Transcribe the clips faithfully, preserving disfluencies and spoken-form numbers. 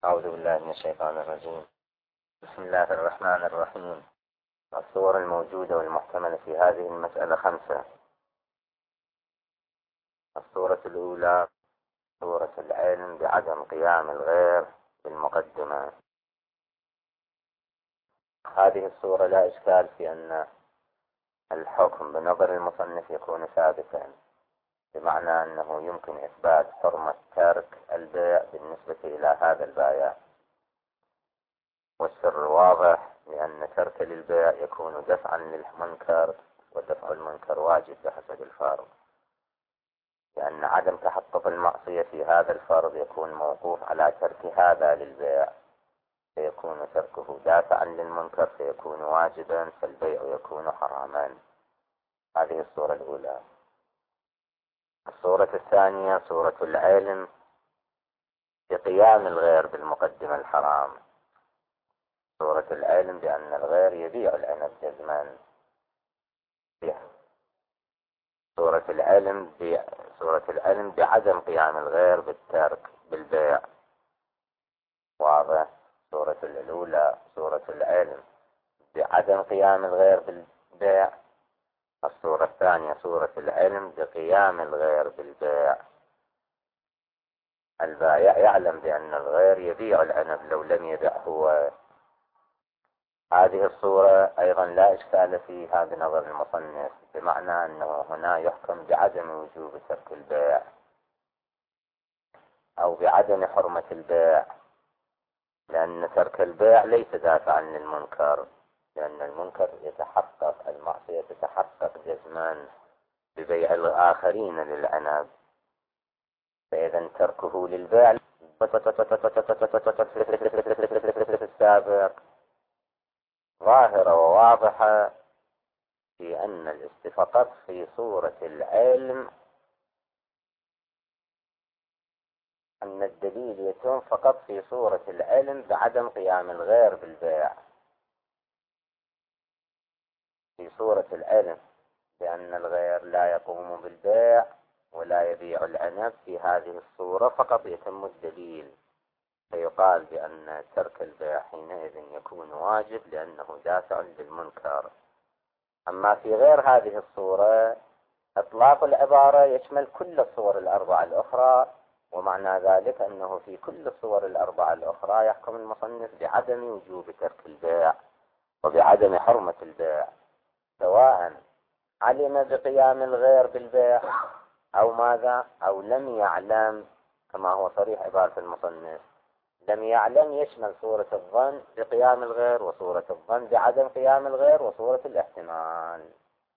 أعوذ بالله من الشيطان الرجيم. بسم الله الرحمن الرحيم. الصور الموجودة والمحتملة في هذه المسألة خمسة. الصورة الأولى صورة العلم بعدم قيام الغير بالمقدمة. هذه الصورة لا إشكال في أن الحكم بنظر المصنف يكون ثابتا، بمعنى أنه يمكن إثبات حرمة ترك البيع بالنسبة إلى هذا البائع، والسر واضح لأن ترك للبيع يكون دفعا للمنكر، ودفع المنكر واجب بحسب الفارض، لأن عدم تحقق المعصية في هذا الفرض يكون موقوف على ترك هذا للبيع، فيكون تركه دافعا للمنكر فيكون واجبا، فالبيع يكون حراما. هذه الصورة الأولى. الصورة الثانية صورة العلم بقيام الغير بالمقدمة الحرام. صورة العلم بأن الغير يبيع العنب جزما. صورة العلم ب... صورة العلم بعدم قيام الغير بالترك بالبيع. واضح. صورة الأولى صورة العلم بعدم قيام الغير بالبيع. الصورة الثانية صورة العلم بقيام الغير بالبيع. البائع يعلم بأن الغير يبيع العنب لو لم يبيع هو. هذه الصورة أيضا لا إشكال فيها بنظر المصنف، بمعنى أنه هنا يحكم بعدم وجوب ترك البيع أو بعدم حرمة البيع، لأن ترك البيع ليس دافعا للمنكر، لأن المنكر يتحقق، المعصية تتحقق جزما ببيع الآخرين للعنب، فإذا تركه للبيع السابق ظاهرة وواضحة في أن الاستفاقات في صورة العلم أن الدليل يتم فقط في صورة العلم بعدم قيام الغير بالبيع. في صورة العلم بأن الغير لا يقوم بالبيع ولا يبيع العنب، في هذه الصورة فقط يتم الدليل، فيقال بأن ترك البيع حينئذ يكون واجب لأنه دافع للمنكر. أما في غير هذه الصورة إطلاق العبارة يشمل كل الصور الأربعة الأخرى، ومعنى ذلك أنه في كل الصور الأربعة الأخرى يحكم المصنف بعدم وجوب ترك البيع وبعدم حرمة البيع، سواء علم بقيام الغير بالبيع أو ماذا أو لم يعلم، كما هو صريح عبارة المصنف. لم يعلم يشمل صورة الظن بقيام الغير وصورة الظن بعدم قيام الغير وصورة الاحتمال.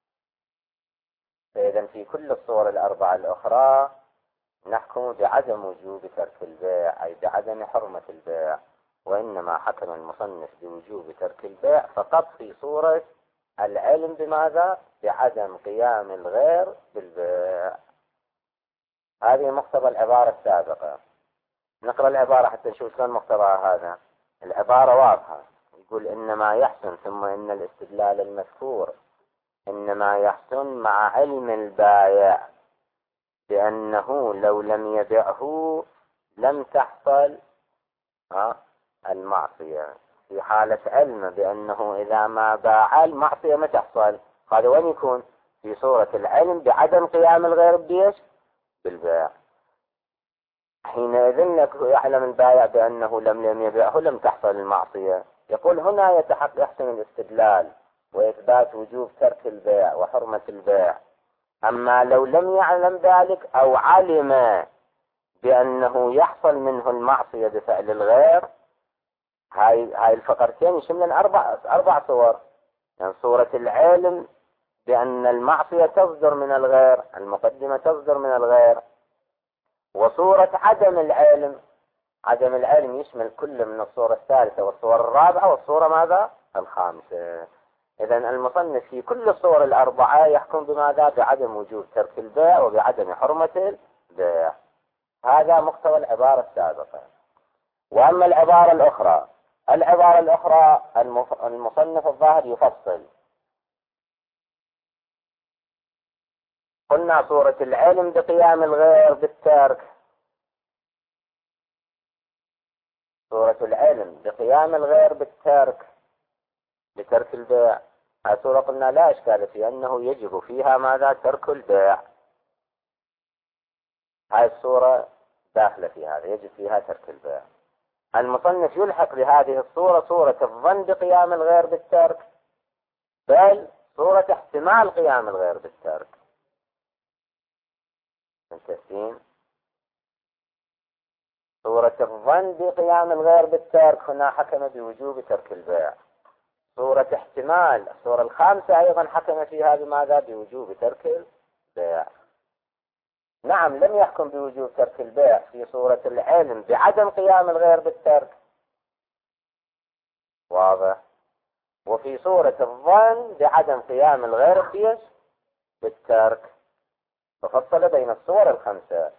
فإذا في كل الصور الأربعة الأخرى نحكم بعدم وجوب ترك البيع أي بعدم حرمة البيع، وإنما حكم المصنف بوجوب ترك البيع فقط في صورة العلم بماذا؟ بعدم قيام الغير بالبيع. هذه مقتضى العبارة السابقة. نقرأ العبارة حتى نشوف شلون مقتضاها. هذا العبارة واضحة، يقول إنما يحسن ثم إن الاستدلال المذكور إنما يحسن مع علم البائع بأنه لو لم يبعه لم تحصل المعصية. في حالة علم بأنه إذا ما باع المعصية ما تحصل، هذا وين يكون؟ في صورة العلم بعدم قيام الغير بيش بالبيع. حينئذ يعلم البائع بأنه لم لم يبيعه لم تحصل المعصية. يقول هنا يتحقق يحسن الاستدلال وإثبات وجوب ترك البيع وحرمة البيع. أما لو لم يعلم ذلك أو علم بأنه يحصل منه المعصية بفعل الغير، هاي هاي الفقرتين يشملن أربع أربع صور. يعني صورة العلم بأن المعصية تصدر من الغير، المقدمة تصدر من الغير، وصورة عدم العلم. عدم العلم يشمل كل من الصورة الثالثة والصورة الرابعة والصورة ماذا؟ الخامسة. إذن المصنف في كل الصور الأربعة يحكم بماذا؟ بعدم وجوب ترك البيع وبعدم حرمة البيع. هذا مقتضى العبارة السابقة. وأما العبارة الأخرى، العبارة الأخرى المصنف الظاهر يفصل. قلنا صورة العلم بقيام الغير بالترك، صورة سورة العلم بقيام الغير بالترك، بترك البيع. هذه سورة قلنا لا إشكال في أنه يجب فيها ماذا؟ ترك البيع. هذه السورة داخلة في هذا، يجب فيها ترك البيع. المصنف يلحق لهذه الصورة صورة الظن بقيام الغير بالترك، بل صورة احتمال قيام الغير بالترك. متفقين؟ صورة الظن بقيام الغير بالترك هنا حكم بوجوب ترك البيع. صورة احتمال الصورة الخامسة أيضا حكم فيها بماذا؟ بوجوب ترك البيع. نعم، لم يحكم بوجوب ترك البيع في صورة العلم بعدم قيام الغير بالترك، واضح؟ وفي صورة الظن بعدم قيام الغير بيش بالترك، ففصل بين الصور الخمسة،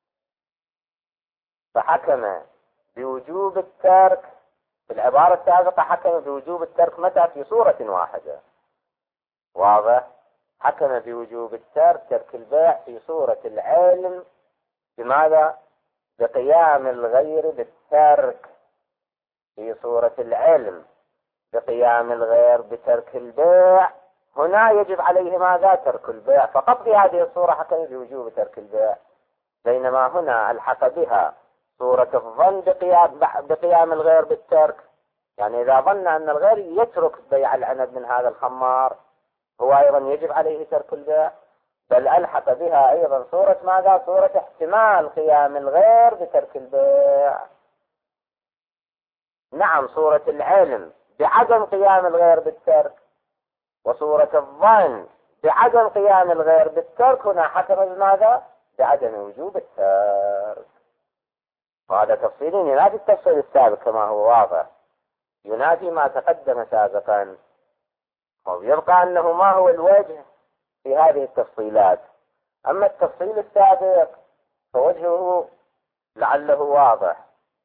فحكم بوجوب الترك في العبارة السابقة، حكم بوجوب الترك متى؟ في صورة واحدة، واضح؟ حكم بوجوب الترك ترك البيع في صورة العلم بماذا؟ بقيام الغير بالترك. في صورة العلم بقيام الغير بترك البيع، هنا يجب عليه ماذا؟ ترك البيع فقط. في هذه الصورة حكم بوجوب ترك البيع، بينما هنا الحق بها صورة الظن بقيام, بقيام الغير بالترك. يعني إذا ظن أن الغير يترك بيع العنب من هذا الخمار، هو أيضا يجب عليه ترك البيع، بل ألحق بها أيضا صورة ماذا؟ صورة احتمال قيام الغير بترك البيع. نعم، صورة العلم بعدم قيام الغير بالترك وصورة الظن بعدم قيام الغير بالترك، هنا حكم بماذا؟ بعدم وجوب الترك. وهذا تفصيل ينادي التفصيل السابق كما هو واضح، ينادي ما تقدم سابقا، ويبقى أنه ما هو الوجه في هذه التفصيلات. أما التفصيل السابق فوجهه لعله واضح،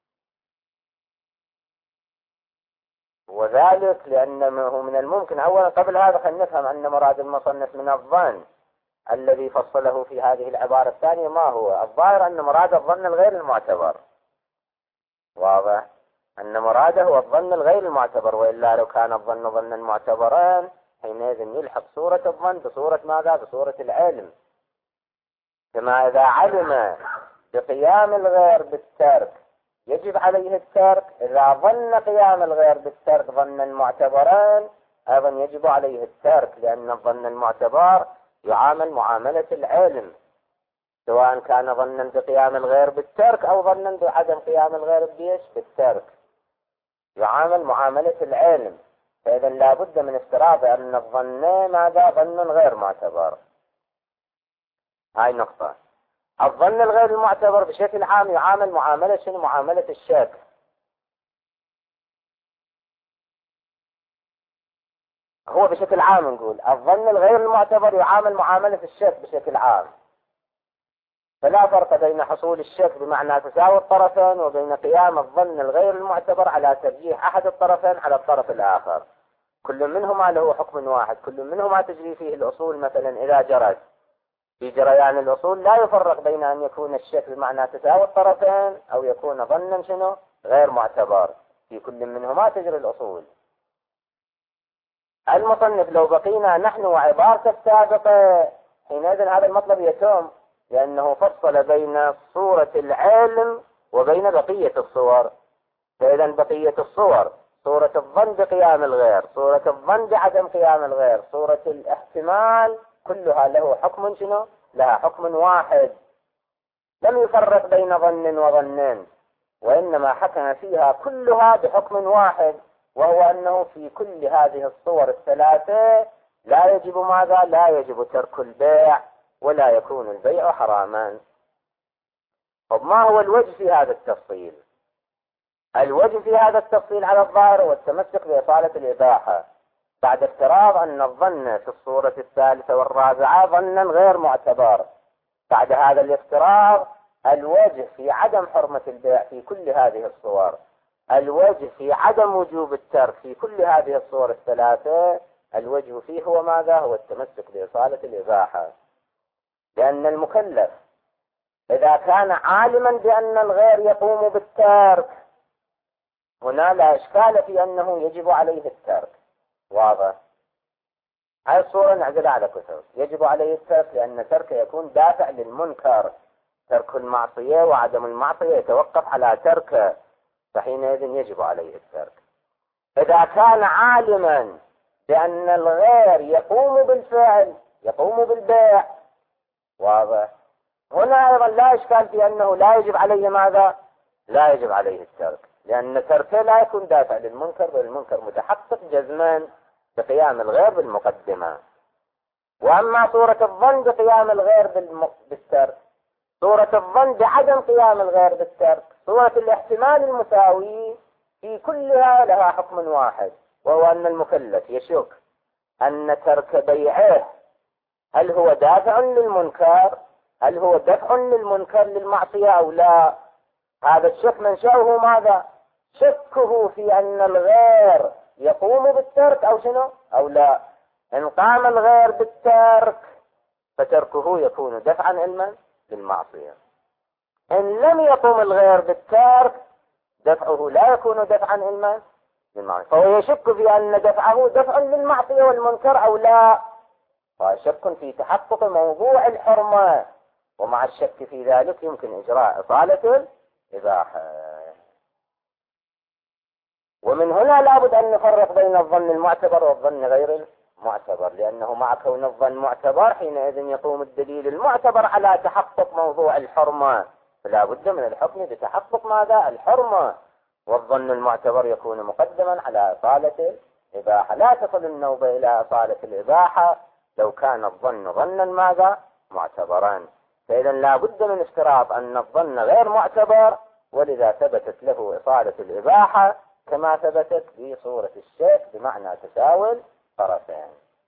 وذلك لأنه من الممكن أولا قبل هذا خلينا نفهم أن مراد المصنف من الظن الذي فصله في هذه العبارة الثانية ما هو. الظاهر أن مراد الظن الغير المعتبر، واضح؟ أن مراده هو الظن الغير المعتبر، وإلا لو كان الظن ظنا معتبرا حينئذ يلحق صورة الظن بصورة ماذا؟ بصورة العلم. كما إذا علم بقيام الغير بالترك يجب عليه الترك، إذا ظن قيام الغير بالترك ظنا معتبرا أيضا يجب عليه الترك، لأن الظن المعتبر يعامل معاملة العلم، سواء كان ظنا بقيام الغير بالترك أو ظنا بعدم قيام الغير بيش بالترك، يعامل معاملة العلم. فإذا لا بد من افتراض أن الظن ماذا؟ ظن غير معتبر. هاي نقطة. الظن الغير المعتبر بشكل عام يعامل معاملة شنو؟ معاملة الشك. هو بشكل عام نقول الظن الغير المعتبر يعامل معاملة الشك بشكل عام، فلا فرق بين حصول الشك بمعنى تساوي الطرفين وبين قيام الظن الغير المعتبر على ترجيح أحد الطرفين على الطرف الآخر. كل منهما له حكم واحد، كل منهما تجري فيه الأصول. مثلا إذا جرت في جريان الأصول لا يفرق بين أن يكون الشك بمعنى تساوي الطرفين أو يكون ظنا شنو؟ غير معتبر، في كل منهما تجري الأصول. المصنف لو بقينا نحن وعبارته السابقة حينئذ هذا المطلب يتم، لأنه فصل بين صورة العلم وبين بقية الصور. فإذا بقية الصور صورة الظن بقيام الغير، صورة الظن بعدم قيام الغير، صورة الاحتمال، كلها له حكم شنو؟ لها حكم واحد، لم يفرق بين ظن وظنين، وإنما حكم فيها كلها بحكم واحد، وهو أنه في كل هذه الصور الثلاثة لا يجب ماذا؟ لا يجب ترك البيع ولا يكون البيع حراما. طب ما هو الوجه في هذا التفصيل؟ الوجه في هذا التفصيل على الظاهر والتمسك بإطالة الإباحة، بعد افتراض أن الظن في الصورة الثالثة والرابعة ظنا غير معتبر. بعد هذا الافتراض الوجه في عدم حرمة البيع في كل هذه الصور، الوجه في عدم وجوب الترك في كل هذه الصور الثلاثة، الوجه فيه هو ماذا؟ هو التمسك بإطالة الإباحة. لأن المكلف إذا كان عالما بأن الغير يقوم بالترك هنا لا إشكال في أنه يجب عليه الترك. واضح؟ هاي الصورة نعزلها على كثر. يجب عليه الترك لأن تركه يكون دافع للمنكر. ترك المعصية وعدم المعصية يتوقف على تركه، فحينئذ يجب عليه الترك. إذا كان عالما بأن الغير يقوم بالفعل، يقوم بالبيع، واضح، هنا أيضا لا إشكال في أنه لا يجب عليه ماذا؟ لا يجب عليه الترك، لأن تركه لا يكون دافع للمنكر، بل المنكر متحقق جزما بقيام الغير بالمقدمة. وأما صورة الظن بقيام الغير بالترك، صورة الظن بعدم قيام الغير بالترك، صورة الاحتمال المساوي، في كلها لها حكم واحد، وهو أن المكلف يشك أن ترك بيعه هل هو دافع للمنكر، هل هو دفع للمنكر للمعصية أو لا. هذا الشك منشأه ماذا؟ شكه في أن الغير يقوم بالترك أو شنو أو لا. إن قام الغير بالترك فتركه يكون دفعا علما للمعصية. إن لم يقوم الغير بالترك دفعه لا يكون دفعا علما للمعصية، فهو يشك في أن دفعه دفع للمعصية والمنكر أو لا، فشك في تحقق موضوع الحرمة، ومع الشك في ذلك يمكن إجراء إصالة الإباحة. ومن هنا لابد أن نفرق بين الظن المعتبر والظن غير المعتبر، لأنه مع كون الظن معتبر حينئذ يقوم الدليل المعتبر على تحقق موضوع الحرمة، فلا بد من الحكم بتحقق ماذا؟ الحرمة. والظن المعتبر يكون مقدما على إصالة الإباحة. لا تصل النوبة إلى إصالة الإباحة لو كان الظن ظنا ماذا؟ معتبرا. فإذا لا بد من اشتراط أن الظن غير معتبر، ولذا ثبتت له إصالة الإباحة كما ثبتت في صورة الشك بمعنى تساوي طرفين.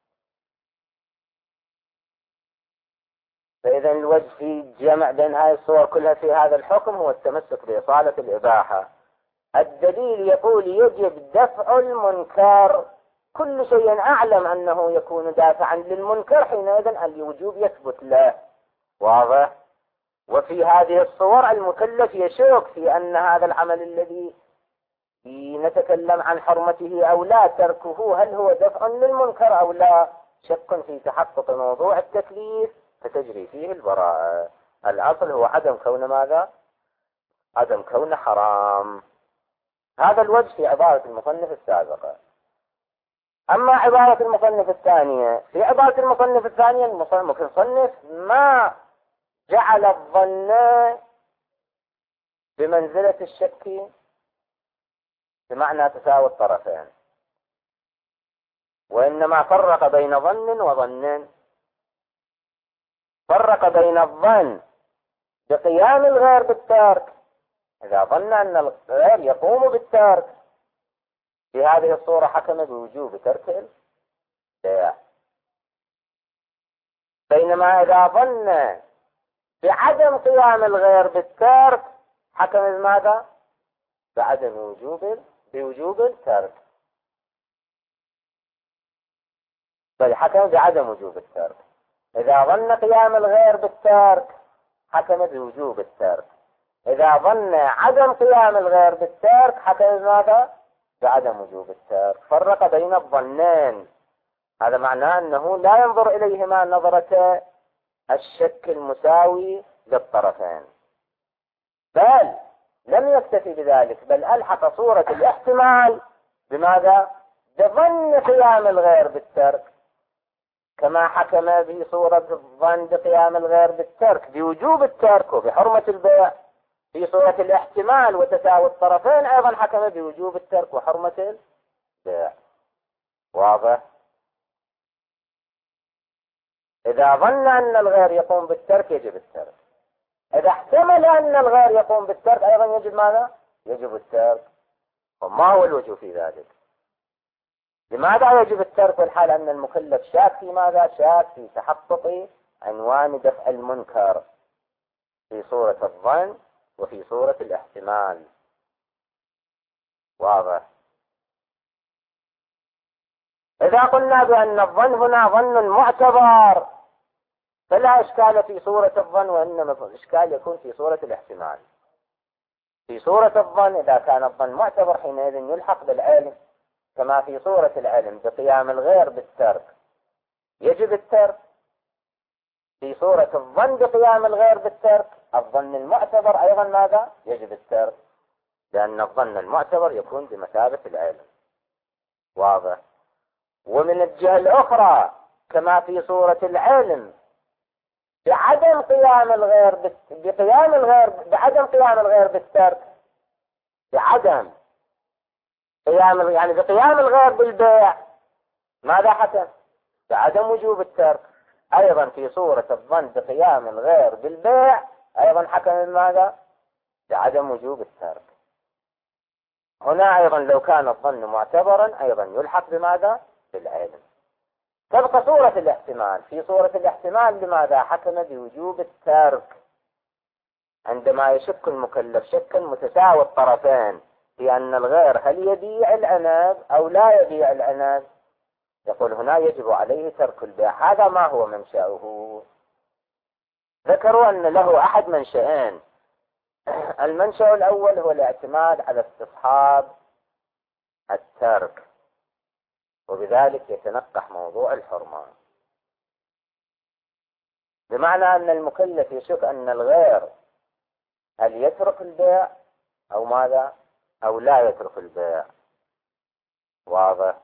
فإذا الوجه في الجمع بين هذه الصور كلها في هذا الحكم هو التمسك بإصالة الإباحة. الدليل يقول يجب دفع المنكر، كل شيء أعلم أنه يكون دافعا للمنكر حينئذ الوجوب يثبت له. واضح؟ وفي هذه الصور المكلف يشك في أن هذا العمل الذي نتكلم عن حرمته أو لا تركه هل هو دفع للمنكر أو لا، شك في تحقق موضوع التكليف فتجري فيه البراءة. الأصل هو عدم كون ماذا؟ عدم كون حرام. هذا الوجه في عبارة المصنف السابقة. أما عبارة المصنف الثانية، في عبارة المصنف الثانية المصنف ما جعل الظن بمنزلة الشك بمعنى تساوي الطرفين، وإنما فرق بين ظن وظن. فرق بين الظن بقيام الغير بالترك، إذا ظن أن الغير يقوم بالترك في هذه الصورة حكم بوجوب ترك البيع، بينما إذا ظن بعدم قيام الغير بالترك حكم بماذا؟ بعدم وجوب بوجوب الترك، بل حكم بعدم وجوب الترك. إذا ظن قيام الغير بالترك حكم بوجوب الترك، إذا ظن عدم قيام الغير بالترك حكم بماذا؟ بعدم وجوب الترك. فرق بين الظنين. هذا معناه أنه لا ينظر إليهما نظرة الشك المساوي للطرفين، بل لم يكتفي بذلك، بل ألحق صورة الاحتمال بماذا؟ بظن قيام الغير بالترك، كما حكم به صورة الظن بقيام الغير بالترك بوجوب الترك وبحرمة البيع. في صورة الاحتمال وتساوي الطرفين أيضا حكم بوجوب الترك وحرمة البيع. واضح؟ إذا ظن أن الغير يقوم بالترك يجب الترك، إذا احتمل أن الغير يقوم بالترك أيضا يجب ماذا؟ يجب الترك. وما هو الوجه في ذلك؟ لماذا يجب الترك والحال أن المكلف شاك في ماذا؟ شاك في تحقق عنوان دفع المنكر في صورة الظن وفي صورة الاحتمال. واضح؟ إذا قلنا بأن الظن هنا ظن معتبر فلا إشكال في صورة الظن، وإنما الإشكال يكون في صورة الاحتمال. في صورة الظن إذا كان الظن معتبر حينئذ يلحق بالعلم، كما في صورة العلم بقيام الغير بالترك يجب الترك. في صورة الظن بقيام الغير بالترك الظن المعتبر أيضا ماذا؟ يجب الترك، لأن الظن المعتبر يكون بمثابة العلم. واضح؟ ومن الجهة الأخرى كما في صورة العلم بعدم قيام الغير بت... بقيام الغير بعدم قيام الغير بالترك، بعدم قيام يعني بقيام الغير بالبيع ماذا حكم؟ بعدم وجوب الترك. أيضا في صورة الظن بقيام الغير بالبيع أيضا حكم ماذا؟ بعدم وجوب الترك. هنا أيضا لو كان الظن معتبرا أيضا يلحق بماذا؟ بالعلم. تبقى صورة الاحتمال. في صورة الاحتمال لماذا حكم بوجوب الترك؟ عندما يشك المكلف شكا متساوي الطرفين في أن الغير هل يبيع العنب أو لا يبيع العنب، يقول هنا يجب عليه ترك البيع. هذا ما هو منشأه؟ ذكروا أن له أحد منشأين. المنشأ الأول هو الاعتماد على استصحاب الترك، وبذلك يتنقح موضوع الحرمة، بمعنى أن المكلف يشك أن الغير هل يترك البيع أو ماذا أو لا يترك البيع. واضح؟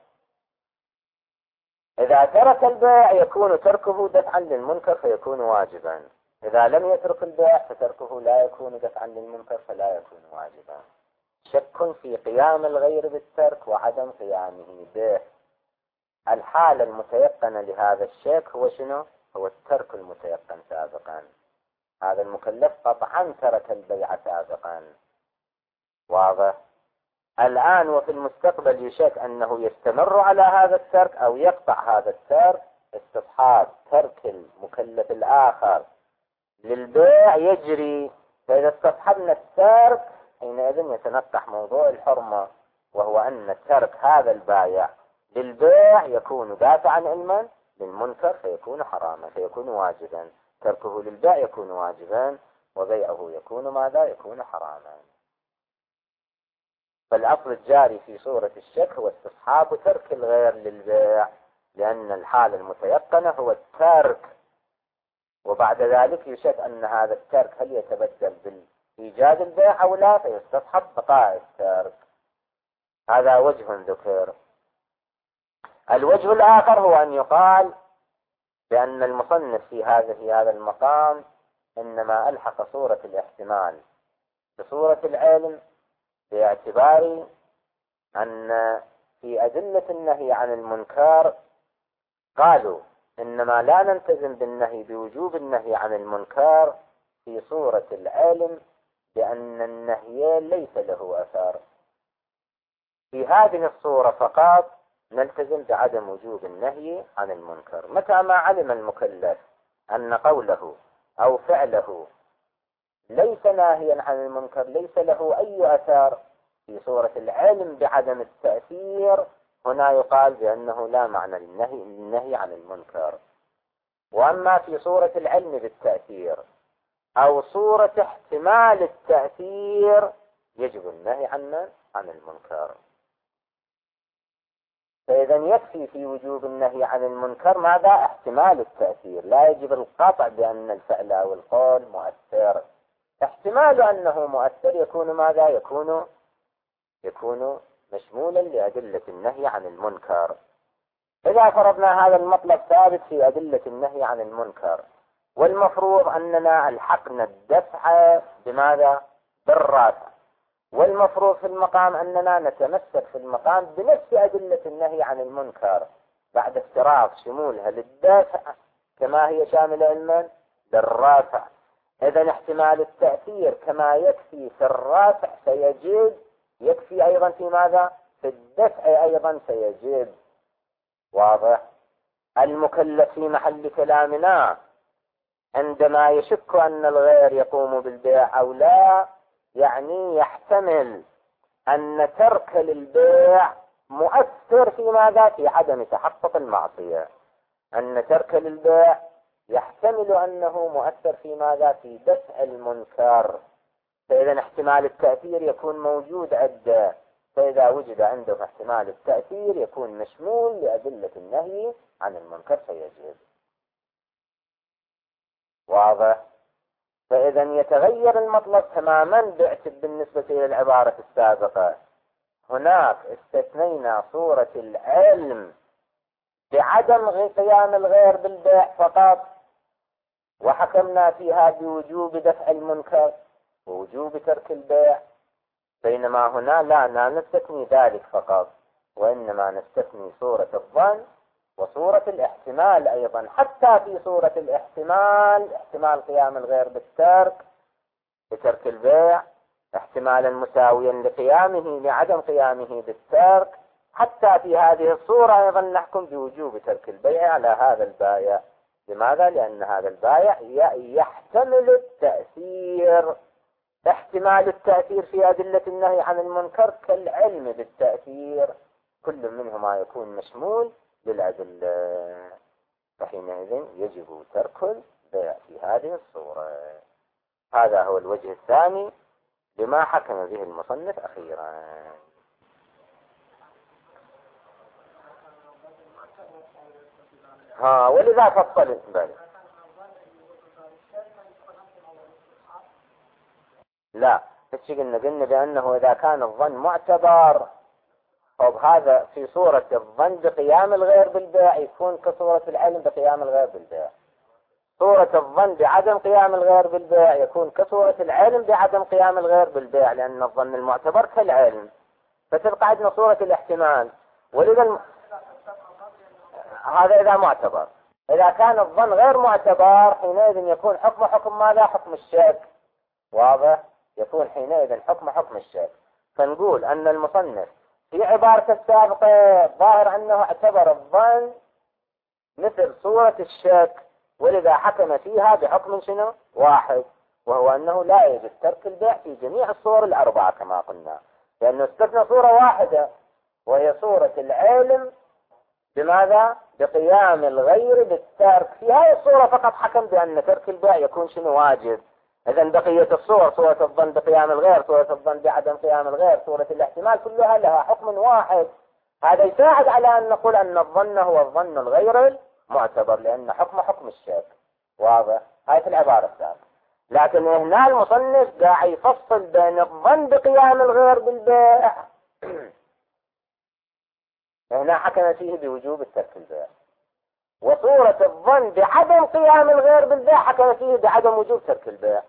إذا ترك البيع يكون تركه دفعا للمنكر فيكون واجبا، إذا لم يترك البيع فتركه لا يكون دفعا للمنكر فلا يكون واجبا. شك في قيام الغير بالترك وعدم قيامه به. الحالة المتيقنة لهذا الشك هو شنو؟ هو الترك المتيقن سابقا. هذا المكلف قطعا ترك البيع سابقا. واضح؟ الآن وفي المستقبل يشك أنه يستمر على هذا الترك أو يقطع هذا الترك. استصحاب ترك المكلف الآخر للبيع يجري، فإذا استصحبنا الترك حينئذ يتنقح موضوع الحرمة، وهو أن ترك هذا البائع للبيع يكون دافعا علما للمنكر فيكون حراما فيكون واجبا. تركه للبيع يكون واجبا وبيعه يكون ماذا؟ يكون حراما. فالأصل الجاري في صورة الشك هو استصحاب ترك الغير للبيع، لأن الحالة المتيقنة هو الترك، وبعد ذلك يشك أن هذا الترك هل يتبدل بالإيجاد البيع أو لا فيستصحب بقاء الترك. هذا وجه ذكر. الوجه الآخر هو أن يقال بأن المصنف في هذا في هذا المقام إنما ألحق صورة الاحتمال بصورة العلم، باعتبار أن في أدلة النهي عن المنكر قالوا إنما لا نلتزم بالنهي بوجوب النهي عن المنكر في صورة العلم لأن النهي ليس له أثر. في هذه الصورة فقط نلتزم بعدم وجوب النهي عن المنكر. متى ما علم المكلف أن قوله أو فعله ليس ناهيا عن المنكر ليس له أي أثر في صورة العلم بعدم التأثير، هنا يقال بأنه لا معنى للنهي, للنهي عن المنكر. وأما في صورة العلم بالتأثير أو صورة احتمال التأثير يجب النهي عن عن المنكر. فإذا يكفي في وجوب النهي عن المنكر ماذا؟ احتمال التأثير. لا يجب القطع بأن الفعل أو القول مؤثر. احتمال أنه مؤثر يكون ماذا؟ يكون يكون مشمولا لأدلة النهي عن المنكر. إذا فرضنا هذا المطلب ثابت في أدلة النهي عن المنكر، والمفروض أننا ألحقنا الدفع بماذا؟ بالرافع، والمفروض في المقام أننا نتمسك في المقام بنفس أدلة النهي عن المنكر بعد افتراض شمولها للدفع كما هي شاملة علما للرافع. إذن احتمال التأثير كما يكفي في الرافع سيجب يكفي أيضا في ماذا؟ في الدفع أيضا سيجب. واضح؟ المكلف في محل كلامنا عندما يشك أن الغير يقوم بالبيع أو لا يعني يحتمل أن ترك للبيع مؤثر في ماذا؟ في عدم تحقق المعصية. أن ترك للبيع يحتمل أنه مؤثر في ماذا؟ في دفع المنكر. فإذا احتمال التأثير يكون موجود عنده، فإذا وجد عنده احتمال التأثير يكون مشمول لأدلة النهي عن المنكر فيجب. واضح؟ فإذا يتغير المطلب تماما بالنسبة إلى العبارة السابقة. هناك استثنينا صورة العلم بعدم قيام الغير بالبيع فقط، وحكمنا فيها بوجوب دفع المنكر ووجوب ترك البيع، بينما هنا لا لا نستثني ذلك فقط، وإنما نستثني صورة الظن وصورة الاحتمال أيضا. حتى في صورة الاحتمال، احتمال قيام الغير بالترك بترك البيع، احتمالا مساويا لقيامه لعدم قيامه بالترك، حتى في هذه الصورة أيضا نحكم بوجوب ترك البيع على هذا البائع. لماذا؟ لأن هذا البائع يحتمل التأثير. احتمال التأثير في أدلة النهي عن المنكر كالعلم بالتأثير، كل منهما يكون مشمول للأدلة، فحينئذ يجب ترك البيع في هذه الصورة. هذا هو الوجه الثاني بما حكم به المصنف أخيرا. ها ولذا فصل بالي. لا تشي قلنا قلنا بأنه إذا كان الظن معتبر، أو هذا في صورة الظن بقيام الغير بالبيع يكون كصورة العلم بقيام الغير بالبيع. صورة الظن بعدم قيام الغير بالبيع يكون كصورة العلم بعدم قيام الغير بالبيع، لأن الظن المعتبر كالعلم. فتبقى عندنا صورة الاحتمال. ولذا الم... هذا إذا معتبر. إذا كان الظن غير معتبر حينئذ يكون حكم حكم ماذا؟ حكم الشك. واضح؟ يكون حينئذ حكم حكم الشك. فنقول أن المصنف في عبارة السابقة ظاهر أنه اعتبر الظن مثل صورة الشك، ولذا حكم فيها بحكم شنو؟ واحد، وهو أنه لا يجب ترك البيع في جميع الصور الأربعة كما قلنا، لأنه استثنى صورة واحدة وهي صورة العلم بماذا؟ بقيام الغير بالترك. في هذه الصورة فقط حكم بأن ترك البيع يكون شنو؟ واجب. إذا بقية الصور، صورة الظن بقيام الغير، صورة الظن بعدم قيام الغير، صورة الاحتمال، كلها لها حكم واحد. هذا يساعد على أن نقول أن الظن هو الظن الغير المعتبر، لأن حكم حكم الشك. واضح؟ هاي في العبارة السابقة. لكن هنا المصنف قاعد يفصل بين الظن بقيام الغير بالبيع هنا حكم فيه بوجوب الترك البيع، وصورة الظن بعدم قيام الغير بالبيع حكم فيه بعدم وجوب ترك البيع.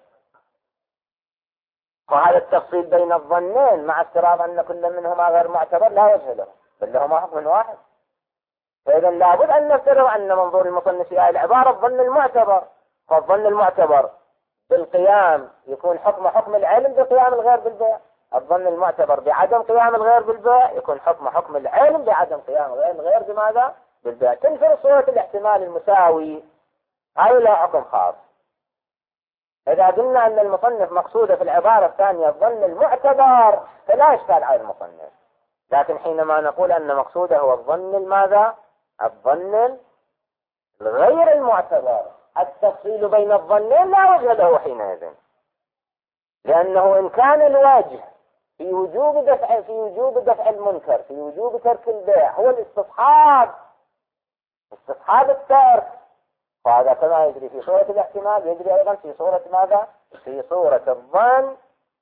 وهذا التفصيل بين الظنين مع افتراض أن كل منهما غير معتبر لا وجه له، بل لهما حكم واحد. فإذا لابد أن نفترض أن منظور المصنف في هذه العبارة الظن المعتبر، فالظن المعتبر بالقيام يكون حكم حكم العلم بقيام الغير بالبيع، الظن المعتبر بعدم قيام الغير بالبيع يكون حكم حكم العلم بعدم قيام الغير الغير بماذا؟ بالبيع. تنفر صورة الاحتمال المساوي، هاي لا حكم خاص. إذا قلنا أن المصنف مقصوده في العبارة الثانية الظن المعتبر فلا إشكال على المصنف، لكن حينما نقول أن مقصوده هو الظن الماذا؟ الظن الغير المعتبر، التفصيل بين الظنين لا وجه له حينئذ، لأنه إن كان الوجه في وجوب دفع في وجوب دفع المنكر في وجوب ترك البيع هو الاستصحاب استصحاب الترك، فهذا كما يجري في صورة الاحتمال يجري أيضا في صورة ماذا؟ في صورة الظن.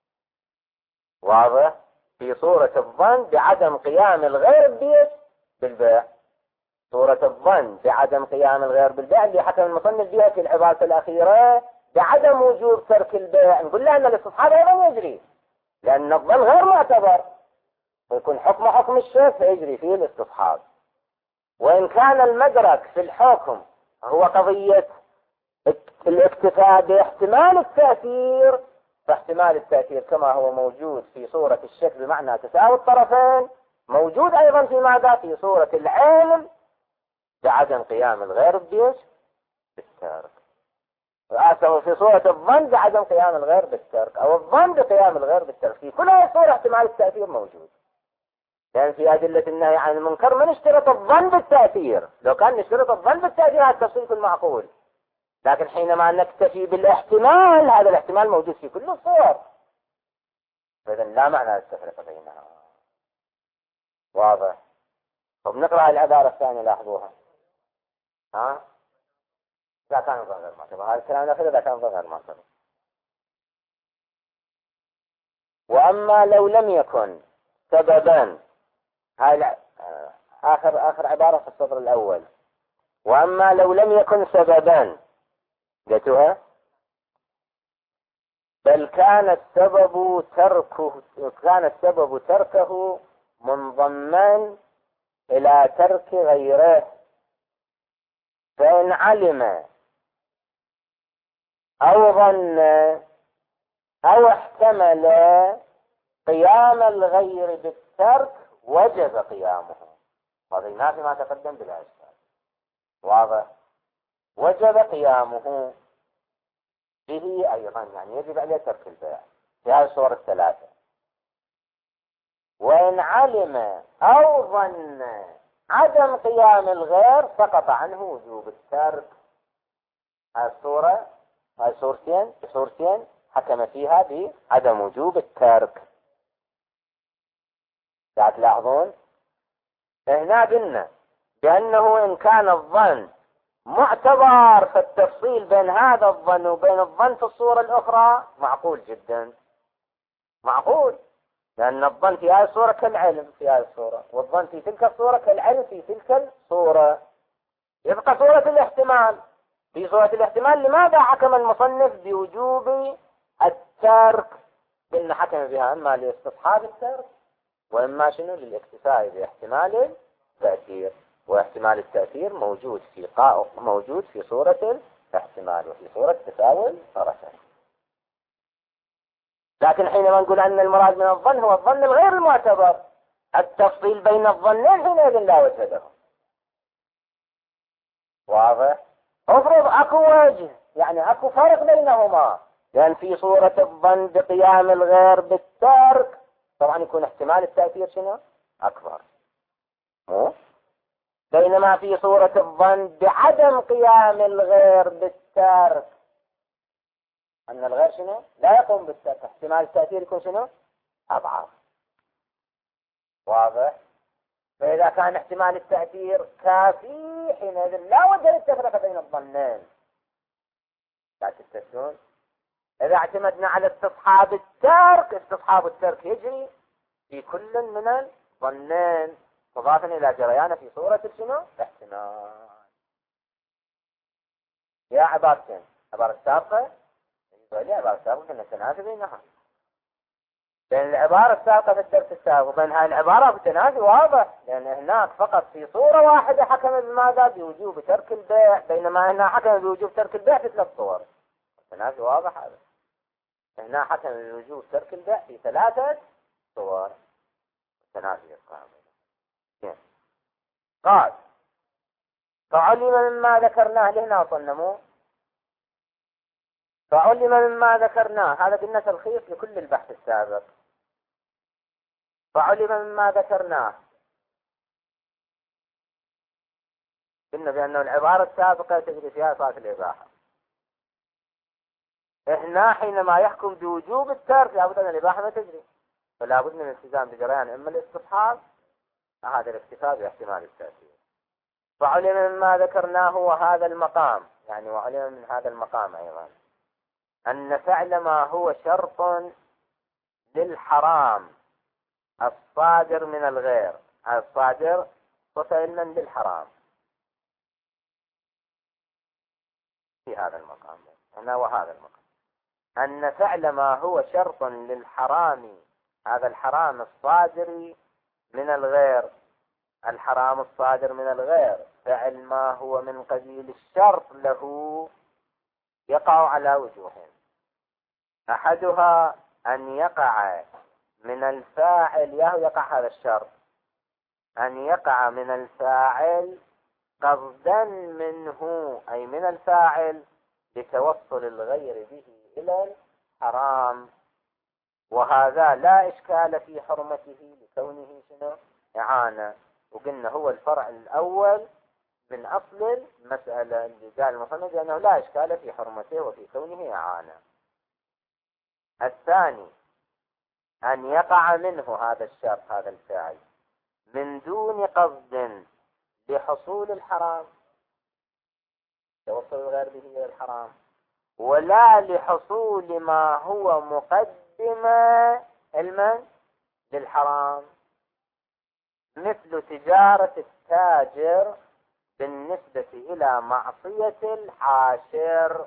واضح؟ في صورة الظن بعدم قيام الغير بالبيع، صورة الظن بعدم قيام الغير بالبيع اللي حكم المصنف بها في العبارة الأخيرة بعدم وجوب ترك البيع، نقول له أن الاستصحاب أيضا يجري، لأن الظن غير معتبر ويكون حكم حكم الشك فيجري فيه الاستصحاب. وإن كان المدرك في الحكم هو قضية الاكتفاء باحتمال التأثير، فاحتمال التأثير كما هو موجود في صورة الشك بمعنى تساوي الطرفين موجود أيضا في ماذا؟ في صورة العلم بعدم قيام الغير بيش بالترك، وآسف في صورة الظن بعدم قيام الغير بالترك أو الظن بقيام الغير بالترك. في كل هذه الصورة احتمال التأثير موجود، لأن يعني في أدلة النهي عن المنكر ما نشترط الظن بالتأثير، لو كان نشترط الظن بالتأثير هذا التفصيل كل معقول، لكن حينما نكتفي بالاحتمال هذا الاحتمال موجود في كل الصور، فإذا لا معنى للتفرقة بينها. واضح؟ طب نقرأ العبارة الثانية، لاحظوها. ها؟ إذا كان الظن غير معتبر، هذا الكلام الأخير إذا كان الظن غير معتبر. وأما لو لم يكن سببا، هاي آخر آخر عبارة في السطر الأول. وأما لو لم يكن سببا، جتها، بل كان السبب تركه كان السبب تركه منضما إلى ترك غيره، فإن علم أو ظن أو احتمل قيام الغير بالترك وجب قيامه. هذا ينافي ما تقدم بلا إشكال. واضح؟ وجب قيامه به أيضا، يعني يجب عليه ترك البيع في هذه الصور الثلاثة. وإن علم أو ظن عدم قيام الغير سقط عنه وجوب الترك. هذه الصورة، هذه صورتين صورتين حكم فيها بعدم وجوب الترك. لا تلاحظون هنا قلنا بأنه إن كان الظن معتبر، فالتفصيل بين هذا الظن وبين الظن في الصورة الأخرى معقول جدا، معقول، لأن الظن في هذه الصورة كالعلم في هذه الصورة، والظن في تلك الصورة كالعلم في تلك الصورة. يبقى صورة الاحتمال. في صورة الاحتمال لماذا حكم المصنف بوجوب الترك؟ قلنا حكم بها إما لاستصحاب الترك، وإما شنو للاكتفاء باحتمال التأثير، واحتمال التأثير موجود في قا... موجود في صورة الاحتمال وفي صورة تساوي الطرفين. لكن حينما نقول أن المراد من الظن هو الظن الغير المعتبر، التفصيل بين الظنين حينئذ لا وجه له. واضح؟ افرض اكو وجه، يعني اكو فرق بينهما، لأن في صورة الظن بقيام الغير بالترك طبعا يكون احتمال التأثير شنو؟ أكبر، مو؟ بينما في صورة الظن بعدم قيام الغير بالترك، أن الغير شنو؟ لا يقوم بالترك، احتمال التأثير يكون شنو؟ أضعف. واضح؟ فإذا كان احتمال التأثير كافي حينئذ لا وجه للتفرقة بين الظنين. لا تستثنون. إذا اعتمدنا على استصحاب الترك، استصحاب الترك يجري في كل من الظنين مضافا إلى جريانه في صورة شنو؟ احتمال. يا عبارتين، عبارة السابقة يقول عبارة السابقة كنا تنافي بينها، بين العبارة السابقة في الدرس السابق وبين هاي العبارة بالتنافي واضح، لأن هناك فقط في صورة واحدة حكم بماذا؟ بوجوب ترك البيع، بينما هنا حكم بوجوب ترك البيع في ثلاث صور. التنافي واضح هذا. هنا حكم بوجوب ترك البيع في ثلاثة صور. التنافي القائم. قال فعلم مما ذكرناه لهنا وصلنا، فعلم مما ذكرناه، هذا قلنا تلخيص لكل البحث السابق. فعلم مما ذكرناه، قلنا بأنه العبارة السابقة تجري فيها صلاة الإباحة. إحنا حينما يحكم بوجوب الترك لابد أن الإباحة ما تجري، فلا بد من الالتزام بجريان إما الاستصحاب هذا الاكتفاء باحتمال التأثير. فعلم مما ذكرناه وهذا المقام، يعني وعلم من هذا المقام أيضا أن فعل ما هو شرط للحرام الصادر من الغير، الصادر صفعلا للحرام في هذا المقام. هنا وهذا المقام أن فعل ما هو شرط للحرام، هذا الحرام الصادر من الغير، الحرام الصادر من الغير، فعل ما هو من قبيل الشرط له يقع على وجوهين. أحدها أن يقع من الفاعل، يهو يقع هذا الشرط، أن يقع من الفاعل قصدا منه، أي من الفاعل لتوصل الغير به إلى الحرام، وهذا لا إشكال في حرمته لكونه شنو؟ إعانة. وقلنا هو الفرع الأول من أصل المسألة اللي قال المصنف أنه لا إشكال في حرمته وفي كونه إعانة. الثاني أن يقع منه هذا الشرط هذا الفعل من دون قصد لحصول الحرام، توصل الغير به إلى الحرام، ولا لحصول ما هو مقدمة المن للحرام، مثل تجارة التاجر بالنسبة إلى معصية الحاشر،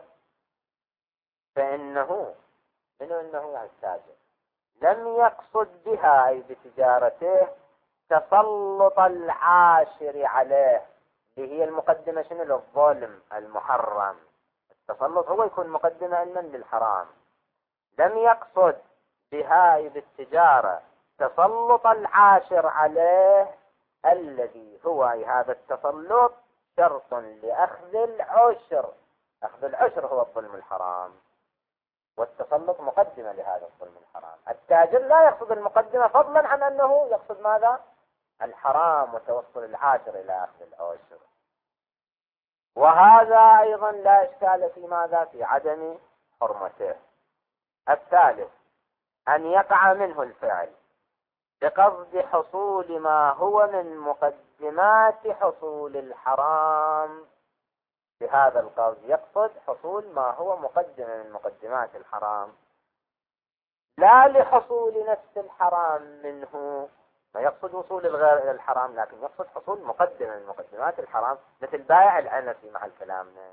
فإنه منه أنه يعني التاجر لم يقصد بها أي بتجارته تسلط العاشر عليه، اللي هي المقدمة شنو للظلم المحرم. التسلط هو يكون مقدمة علما للحرام. لم يقصد بها أي بالتجارة تسلط العاشر عليه، الذي هو هذا التسلط شرط لأخذ العشر. أخذ العشر هو الظلم الحرام، والتسلط مقدمة لهذا الظلم الحرام. التاجر لا يقصد المقدمة فضلا عن أنه يقصد ماذا؟ الحرام وتوصل العاشر إلى أخذ العشر. وهذا أيضا لا إشكال في ماذا؟ في عدم حرمته. الثالث أن يقع منه الفعل بقصد حصول ما هو من مقدمات حصول الحرام. بهذا القصد يقصد حصول ما هو مقدم من مقدمات الحرام، لا لحصول نفس الحرام منه، ما يقصد وصول الغير إلى الحرام، لكن يقصد حصول مقدمة من مقدمات الحرام، مثل بائع العنب في محل كلامنا.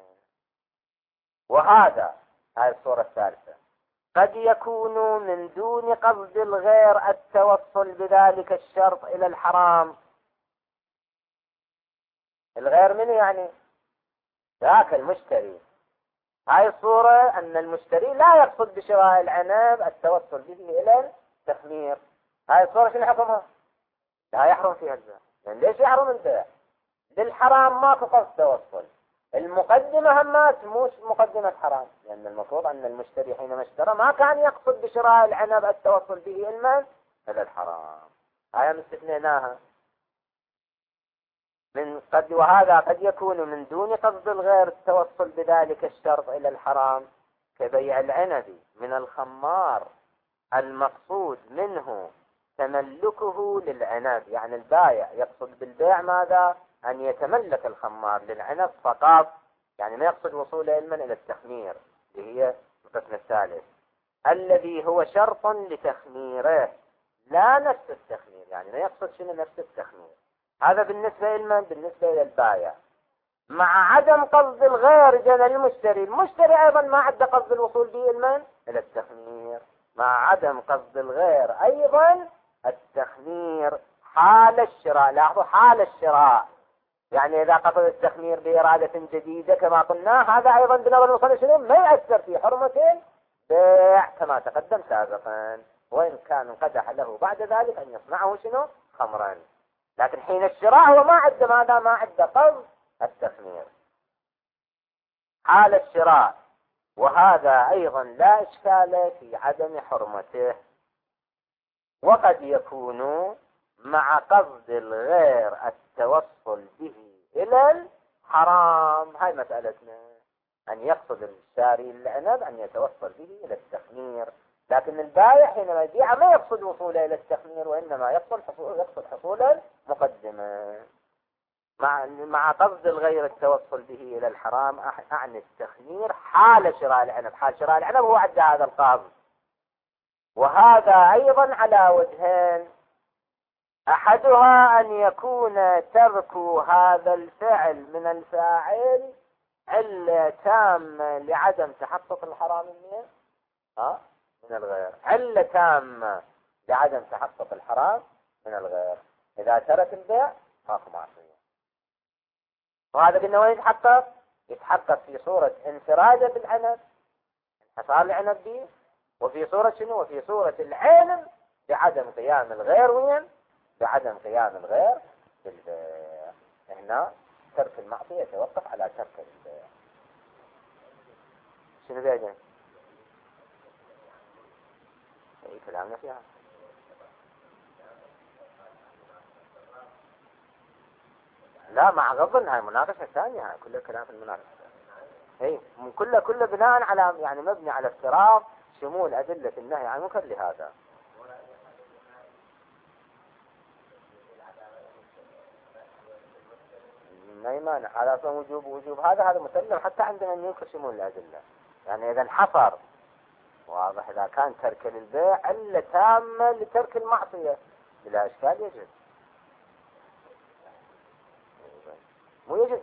وهذا هذه الصورة الثالثة قد يكون من دون قصد الغير التوصل بذلك الشرط إلى الحرام. الغير منه يعني ذاك المشتري. هاي الصورة أن المشتري لا يقصد بشراء العنب التوصل به إلى التخمير. هاي الصورة شنو حكمها؟ لا يحرم فيها البيع. يعني ليش يحرم البيع؟ للحرام ماكو قصد توصل. المقدمة همات مش مقدمة حرام، لأن المفروض أن المشتري حينما اشترى ما كان يقصد بشراء العنب التوصل به المال إلى الحرام. هاي مستثنيناها من قد. وهذا قد يكون من دون قصد الغير التوصل بذلك الشرط إلى الحرام، كبيع العنب من الخمار المقصود منه تملكه للعنب. يعني البائع يقصد بالبيع ماذا؟ أن يتملك الخمار للعنب فقط، يعني ما يقصد وصوله علما إلى التخمير، اللي هي القسم الثالث الذي هو شرط لتخميره، لا نفس التخمير. يعني ما يقصد شنو نفس التخمير. هذا بالنسبة لمن؟ بالنسبة إلى البائع. مع عدم قصد الغير جنى المشتري، المشتري أيضا ما عنده قصد الوصول به المن إلى التخمير. مع عدم قصد الغير أيضا التخمير حال الشراء. لاحظوا حال الشراء، يعني إذا قصد التخمير بإرادة جديدة كما قلنا، هذا أيضا بنظر المصنف شنو ما يأثر في حرمة البيع كما تقدم سابقا، وإن كان انقدح له بعد ذلك أن يصنعه شنو خمرا، لكن حين الشراء هو ما عنده ماذا؟ ما عنده قصد التخمير حال الشراء. وهذا أيضا لا إشكال في عدم حرمته. وقد يكون مع قصد الغير التوصل به إلى الحرام. هاي مسألتنا، أن يقصد الشاري العنب أن يتوصل به إلى التخمير، لكن البائع حينما يبيع ما يقصد وصوله إلى التخمير، وإنما يقصد حصول يقصد حصول المقدمة. مع مع قصد الغير التوصل به إلى الحرام أعني التخمير حال شراء العنب. حال شراء العنب هو عند هذا القصد. وهذا أيضا على وجهين: أحدها أن يكون ترك هذا الفعل من الفاعل علة تامة لعدم تحقق الحرام من ها من الغير، علة تامة لعدم تحقق الحرام من الغير. إذا ترك البيع ماكو معصية. وهذا قلنا وين يتحقق؟ يتحقق في صورة انفراده بالعنب، انحصار العنب به، وفي صورة شنو؟ وفي صورة العلم بعدم قيام الغير وين؟ بعدم قيام الغير بالبيع. هنا ترك المعصية يتوقف على ترك البيع. شنو بعدين؟ اي كلامنا فيها. لا مع غض هاي مناقشة ثانية، هاي كله كلام في المناقشة. اي كله كله بناء على يعني مبني على افتراض شمول أدلة النهي عن المنكر لهذا. ما يمانع على أصلا وجوب وجوب هذا هذا مسلم حتى عندنا أن ينقسمون الأدلة. يعني إذا انحصر واضح إذا كان ترك للبيع علة تامة لترك المعصية بلا إشكال يجب. مو يجب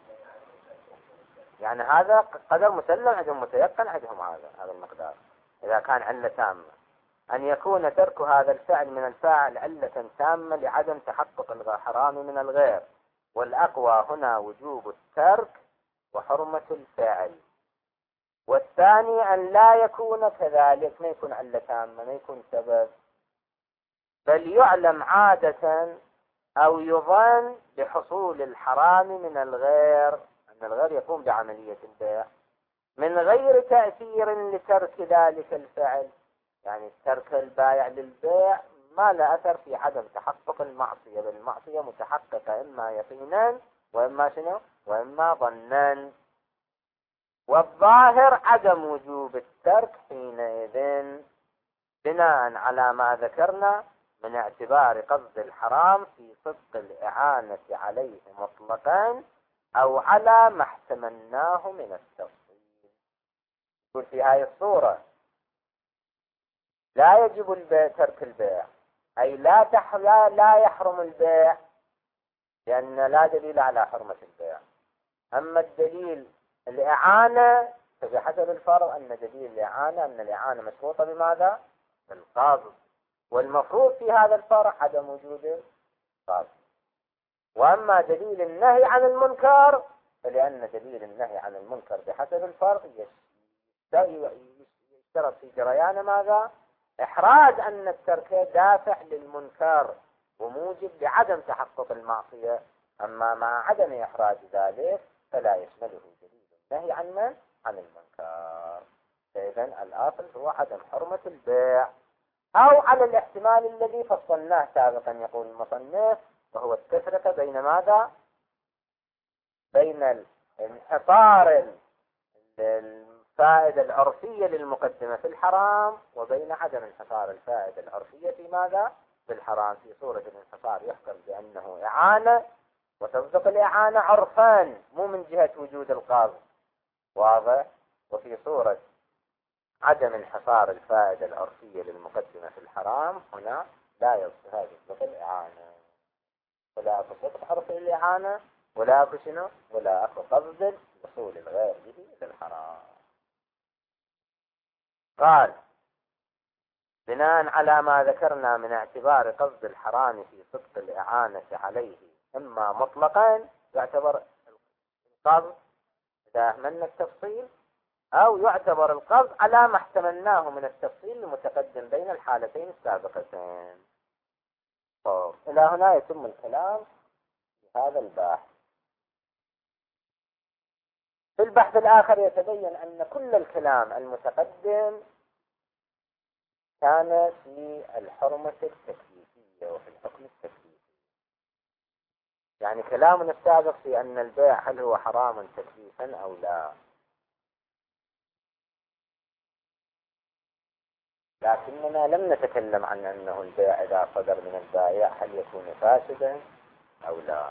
يعني هذا قدر مسلم عندهم متيقن عندهم هذا هذا المقدار. إذا كان علة تامة أن يكون ترك هذا الفعل من الفاعل علة تامة لعدم تحقق الحرام من الغير، والأقوى هنا وجوب الترك وحرمة الفعل. والثاني أن لا يكون كذلك، ما يكون علة تامة، ما يكون سبب، بل يعلم عادة أو يظن بحصول الحرام من الغير، أن الغير يقوم بعملية البيع من غير تأثير لترك ذلك الفعل. يعني ترك البائع للبيع ما لا أثر في عدم تحقق المعصية، بل المعصية متحققة إما يقينا وإما شنو وإما ظنا. والظاهر عدم وجوب الترك حينئذ بناء على ما ذكرنا من اعتبار قصد الحرام في صدق الإعانة عليه مطلقا أو على ما احتملناه من التفصيل. يقول في هذه الصورة لا يجب البيع ترك البيع، أي لا, تح... لا, لا يحرم البيع لأن لا دليل على حرمة البيع. أما الدليل الإعانة فبحسب الفرض أن دليل الإعانة أن الإعانة مشروطة بماذا؟ بالقصد، والمفروض في هذا الفرع عدم وجود القصد. وأما دليل النهي عن المنكر فلأن دليل النهي عن المنكر بحسب الفرق يشترط في جريان ماذا؟ إحراز أن الترك دافع للمنكر وموجب لعدم تحقق المعصية. أما مع عدم إحراز ذلك فلا يشمله دليل النهي عن من؟ عن المنكر. فإذن الأصل هو عدم حرمة البيع، أو على الاحتمال الذي فصلناه سابقا يقول المصنف، وهو التفرقة بين ماذا؟ بين الانحصار الفائدة العرفية للمقدمة في الحرام وبين عدم انحصار الفائدة العرفية في ماذا؟ في الحرام. في صورة الانحصار يحكم بأنه إعانة وتصدق الإعانة عرفان مو من جهة وجود القاضي، واضح؟ وفي صورة عدم انحصار الفائدة العرفية للمقدمة في الحرام هنا لا يصدق الإعانة، ولا أكو صدق عرفي الإعانة، ولا أكو شنو؟ ولا أكو قصد وصول الغير به إلى الحرام. قال بناء على ما ذكرنا من اعتبار قصد الحرام في صدق الإعانة عليه إما مطلقا يعتبر القصد إذا أهملنا التفصيل، أو يعتبر القصد على ما احتملناه من التفصيل المتقدم بين الحالتين السابقتين. طيب إلى هنا يتم الكلام في هذا البحث. في البحث الآخر يتبين أن كل الكلام المتقدم كان في الحرمة التكليفية وفي الحكم التكليفي. يعني كلامنا السابق في أن البيع هل هو حرام تكليفا أو لا، لكننا لم نتكلم عن أنه البيع إذا صدر من البائع هل يكون فاسدا أو لا.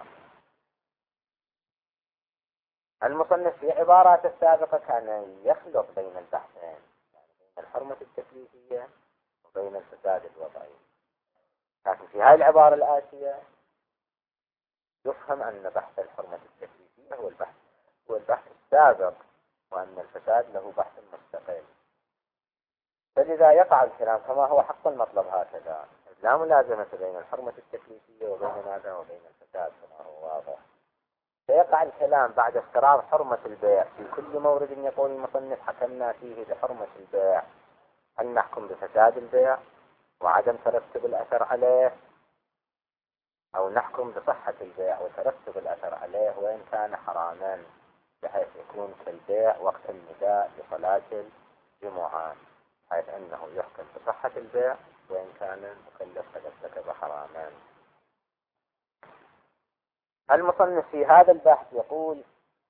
المصنف في عبارات السابقة كان يخلط بين البحثين، يعني بين الحرمة التكليفية وبين الفساد الوضعي، لكن في هذه العبارة الآتية يفهم أن بحث الحرمة التكليفية هو البحث هو البحث السابق، وأن الفساد له بحث مستقل. فلذا يقع الكلام كما هو حق المطلب هكذا، لا ملازمة بين الحرمة التكليفية وبين ماذا وبين الفساد كما هو واضح. فيقع الكلام بعد افتراض حرمة البيع في كل مورد يقول المصنف حكمنا فيه بحرمة البيع، هل نحكم بفساد البيع وعدم ترتب الأثر عليه، أو نحكم بصحة البيع وترتب الأثر عليه وإن كان حراما، بحيث يكون كالبيع وقت النداء لصلاة الجمعة، حيث أنه يحكم بصحة البيع وإن كان المكلف قد ارتكب حراما. المصنف في هذا البحث يقول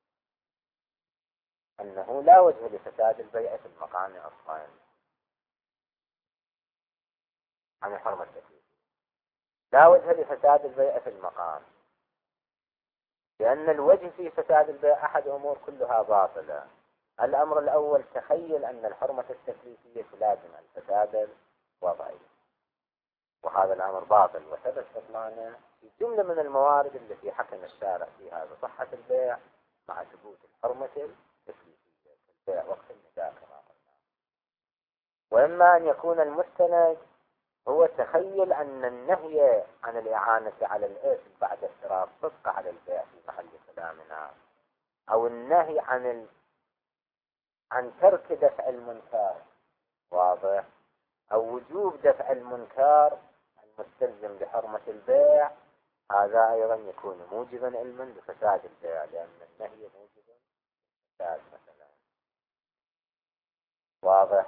أنه لا وجه لفساد البيع في المقام أصلا عن الحرمة التكليفية، لا وجه لفساد البيع في المقام، لأن الوجه في فساد البيع أحد أمور كلها باطلة. الأمر الأول، تخيل أن الحرمة التكليفية تلازم الفساد الوضعي، وهذا الأمر باطل، وثبت بطلانه في جملة من الموارد التي حكم الشارع فيها بصحة البيع مع ثبوت الحرمة التكليفية في البيع وقت النداء كما قلنا. وإما أن يكون المستند هو تخيل أن النهي عن الإعانة على الإثم بعد افتراض صدق على البيع في محل كلامنا، أو النهي عن ال... عن ترك دفع المنكر، واضح، أو وجوب دفع المنكر المستلزم بحرمة البيع، هذا أيضا يكون موجبا علما لفساد البيع، لأن النهي موجب فساد مثلا. واضح.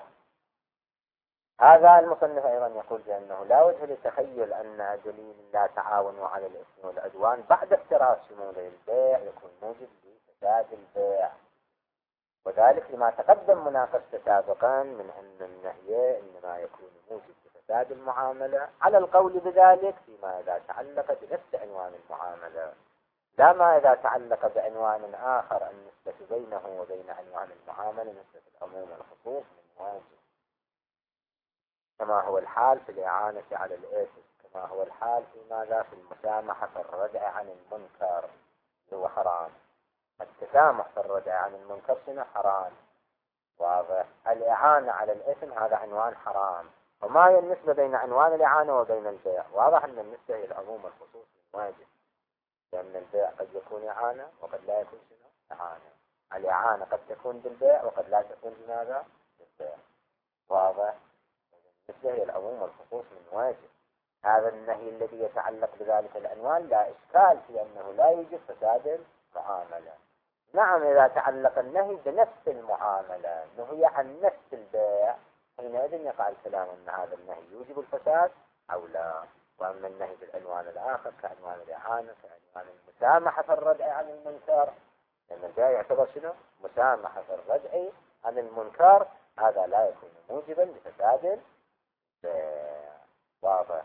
هذا المصنف أيضا يقول بأنه لا وجه لتخيل أن دليل لا تعاونوا على الإثم والعدوان بعد افتراض شمول البيع يكون موجب لفساد البيع، وذلك لما تقدم مناقشة سابقا من أن النهي إنما يكون موجب لفساد المعاملة على القول بذلك فيما إذا تعلق بنفس عنوان المعاملة، لا ما إذا تعلق بعنوان آخر النسبة بينه وبين عنوان المعاملة نسبة العموم والخصوص من واجب، كما هو الحال في الإعانة على الإثم، كما هو الحال في ماذا في المسامحة في الردع عن المنكر هو حرام. التسامح في الردع عن المنكر شنو حرام، واضح. الإعانة على الإثم هذا عنوان حرام. وما هي النسبة بين عنوان الإعانة وبين البيع؟ واضح أن النسبة هي العموم والخصوص من واجب، لأن البيع قد يكون إعانة وقد لا يكون شنو إعانة. الإعانة قد تكون بالبيع وقد لا تكون بماذا بالبيع، واضح. النسبة هي العموم والخصوص من واجب. هذا النهي الذي يتعلق بذلك العنوان لا إشكال في أنه لا يوجب فساد المعاملة. نعم، إذا تعلق النهي بنفس المعاملة نهي عن نفس البيع حينئذ يقع الكلام أن هذا النهي يوجب الفساد أو لا. وأما النهي بالعنوان الآخر كعنوان الإعانة كعنوان المسامحة في الردع عن المنكر، لأن البيع يعتبر شنو مسامحة في الردع عن المنكر، هذا لا يكون موجبا لفساد البيع، واضح.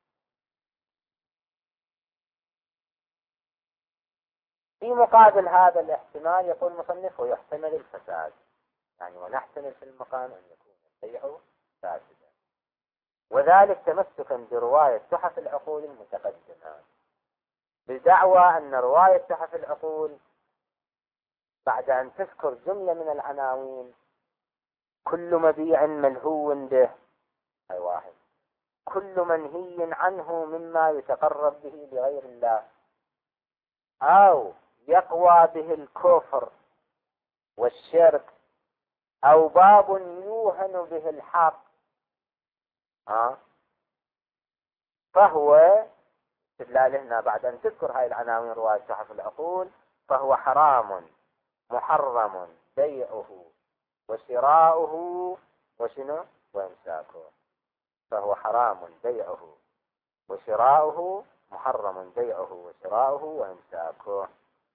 في مقابل هذا الاحتمال يقول المصنف ويحتمل الفساد، يعني ونحتمل في المقام أن يكون البيع فاسدا، وذلك تمسكا برواية تحف العقول المتقدمة بدعوى أن رواية تحف العقول بعد أن تذكر جملة من العناوين كل مبيع ملهو به، أي واحد، كل منهي عنه مما يتقرب به لغير الله أو يقوى به الكفر والشرك أو باب يوهن به الحق، ها، فهو استدلالنا بعد أن تذكر هاي العناوين رواية تحف العقول فهو حرام محرم بيعه وشراؤه وشنو وإمساكه، فهو حرام بيعه وشراؤه محرم بيعه وشراؤه وإمساكه.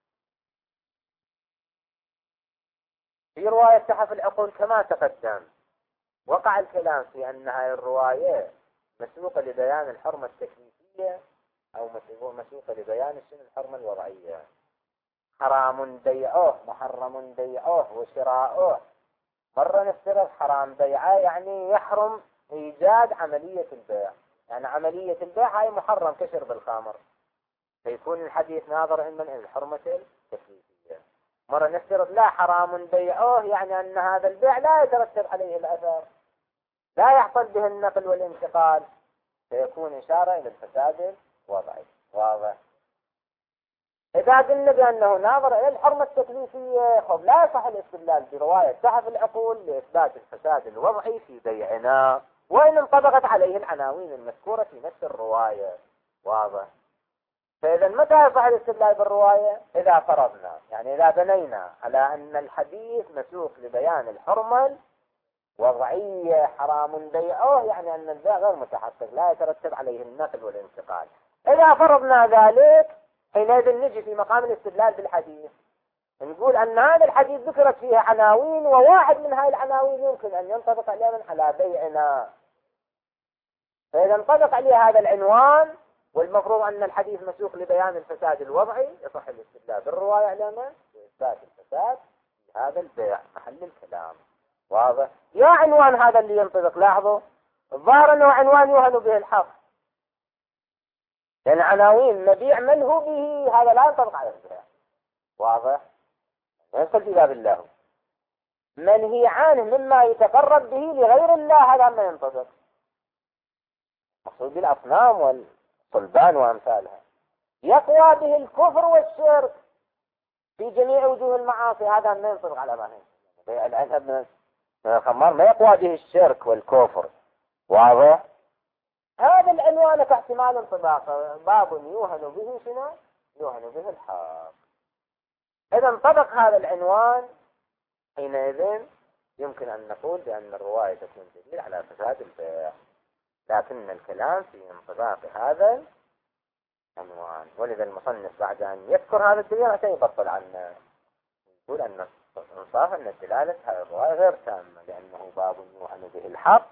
في رواية تحف العقول كما تقدم وقع الكلام في أن هذه الرواية مسوقة لبيان الحرمة التكليفية أو مسوقة لبيان الشن الحرمة الوضعية. حرام بيعه محرم بيعه وشراؤه، مرة نفترض حرام بيعه يعني يحرم إيجاد عملية البيع، يعني عملية البيع هاي محرم كشرب الخمر، فيكون الحديث ناظر علما إلى الحرمة التكليفية. مرة نفترض لا حرام بيعه يعني أن هذا البيع لا يترتب عليه الأثر، لا يحصل به النقل والانتقال، فيكون إشارة إلى الفساد الوضعي، واضح. إذا قلنا بأنه ناظر إلى الحرمة التكليفية خب لا يصح الاستدلال برواية تحف العقول لإثبات الفساد الوضعي في بيعنا وإن انطبقت عليه العناوين المذكورة في نفس الرواية، واضح. فإذا متى يصح الاستدلال بالرواية؟ إذا فرضنا، يعني إذا بنينا على أن الحديث مسوق لبيان الحرمة الوضعية حرام بيعه يعني أن البيع غير متحقق لا يترتب عليه النقل والانتقال. إذا فرضنا ذلك حينئذ نجي في مقام الاستدلال بالحديث نقول أن هذا الحديث ذكرت فيه عناوين وواحد من هذه العناوين يمكن أن ينطبق عليه من على بيعنا، فإذا انطبق عليه هذا العنوان والمفروض أن الحديث مسوق لبيان الفساد الوضعي، يصح الاستدلال بالرواية على إثبات الفساد في هذا البيع محل الكلام. واضح؟ يا عنوان هذا اللي ينطبق. لاحظوا الظاهر أنه عنوان يوهن به الحق، لأن عناوين مبيع من هو به هذا لا ينطبق على البيع. واضح؟ يدخل في باب الله. منهي عنه مما يتقرب به لغير الله هذا ما ينطبق. مقصود بالأصنام والصلبان وأمثالها. يقوى به الكفر والشرك في جميع وجوه المعاصي هذا ما ينطبق على ما هي. بيع العنب من الخمار ما يقوى به الشرك والكفر. واضح؟ هذا العنوان كاحتمال انطباقه باب يوهن به شنو؟ يوهن به الحق. إذا انطبق هذا العنوان حينئذ يمكن أن نقول بأن الرواية تكون دليل على فساد البيع، لكن الكلام في انطباق هذا العنوان. ولذا المصنف بعد أن يذكر هذا الدليل حتى يبطل عنه، يقول أن انصاف أن دلالة هذه الرواية غير تامة، لأنه باب يوهن به الحق.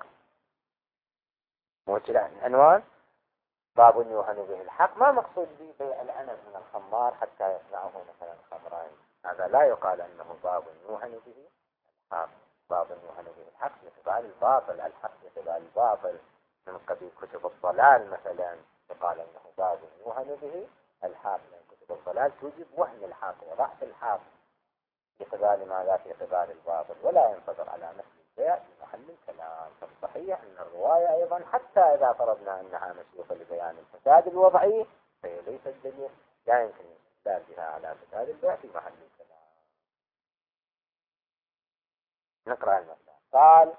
موجه العنوان باب يوهن به الحق، ما مقصود به بيع العنب من الخمار حتى يصنعه مثلا خمرين، هذا لا يقال أنه باب يوهن به الحق. باب يوهن به الحق يقال الباطل، الحق يقال الباطل، من قبيل كتب الضلال مثلا يقال أنه باب يوهن به الحق، من كتب الضلال توجب وهن الحق وضعف الحق في قبال ماذا في قبال الباطل، ولا ينتظر على مثل البيع في محل الكلام. فالصحيح أن الرواية أيضا حتى إذا فرضنا أنها مسوقة لبيان الفساد الوضعي فهي ليست دليل، لا يمكن الاستدلال بها على فساد البيع في محل الكلام. نقرأ المثال. قال: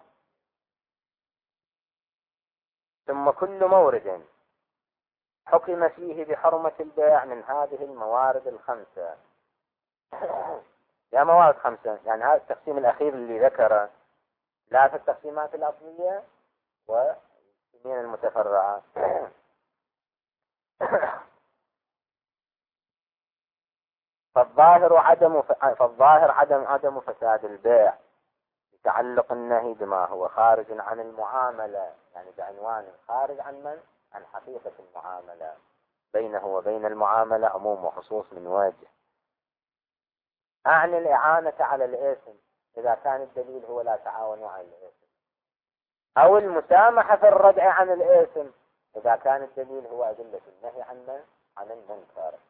ثم كل مورد حكم فيه بحرمة البيع من هذه الموارد الخمسة. يا موارد خمسة، يعني هذا التقسيم الأخير اللي ذكره لا في التقسيمات الأصلية والتقسيمين المتفرعة. فالظاهر عدم فالظاهر عدم عدم فساد البيع بتعلق النهي بما هو خارج عن المعاملة، يعني بعنوان خارج عن من؟ عن حقيقة المعاملة، بينه وبين المعاملة عموم وخصوص من وجه. أعني الإعانة على الإثم إذا كان الدليل هو لا تعاونوا على الإثم، أو المسامحة في الردع عن الإثم إذا كان الدليل هو أدلة النهي عن من؟ عن المنكر.